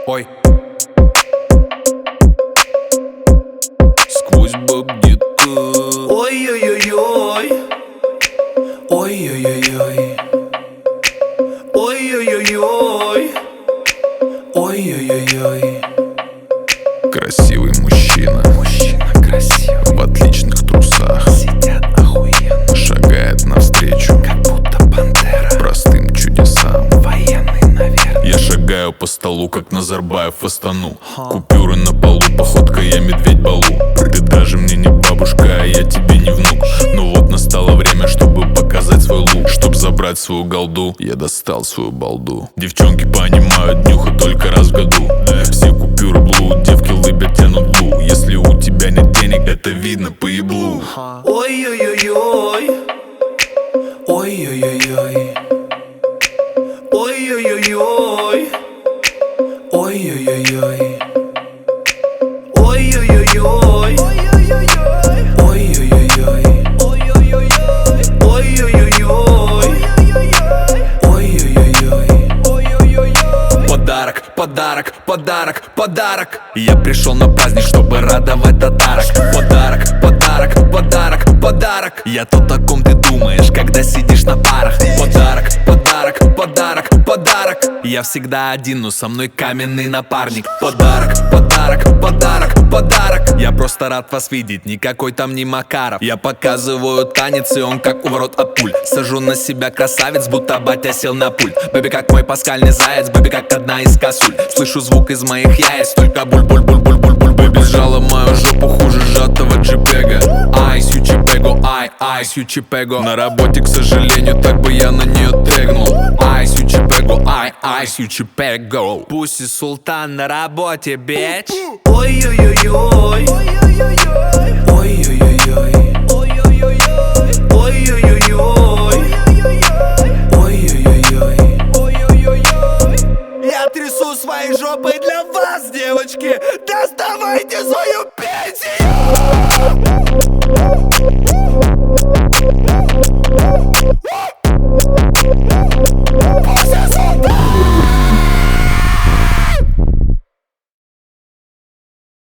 ой. Сквозь баб-гиты. Ой-ой-ой-ой. Ой-ой-ой-ой. Ой-ой-ой-ой. Ой-ой-ой-ой. Красивый мужчина, красивый, в отличных трусах, сидят охуенно, шагает навстречу как будто пантера, простым чудесам. военный, наверное. Я шагаю по столу, как Назарбаев в Астану. Купюры на полу, походка я медведь Балу. Ты даже мне не бабушка, а я тебе не внук. Но вот настало время, чтобы показать свой лук. Чтоб забрать свою голду, я достал свою балду. Девчонки понимают, днюха только раз в году. Все купюры блуд, девки лыбят, тянут глу. Если у тебя нет денег, это видно по еблу. Ой-ой-ой-ой. Ой-ой-ой-ой. Ой-ой-ой-ой. Ой-ой-ой-ой. Ой-ой-ой-ой. Ой-ой-ой-ой. Ой-ой-ой-ой. Подарок, подарок, подарок, подарок. Я пришел на праздник, чтобы радовать татарок. Подарок, подарок, подарок, подарок. Я тот, о ком ты думаешь, когда сидишь на парах. Подарок, подарок, подарок, подарок. Я всегда один, но со мной каменный напарник. Подарок, подарок, подарок, подарок. Я просто рад вас видеть, никакой там не Макаров. Я показываю танец, и он как у ворот от пуль. Сажу на себя красавец, будто батя сел на пульт. Бэби как мой паскальный заяц, бэби как одна из косуль. Слышу звук из моих яиц, только буль-буль-буль-буль-буль-буль. Бэби сжала мою жопу хуже сжатого джипега. Айс, ючипего, айс, ючипего. На работе, к сожалению, так бы я на нее тегнул. Айс, ючипего, айс, ючипего. Пусть и султан на работе, бич. Ой-ой-ой-ой. Ой-ой-ой-ой. Ой-ой-ой-ой. Ой-ой-ой-ой. Я трясу своей жопой для вас, девочки. Доставайте свою пенсию.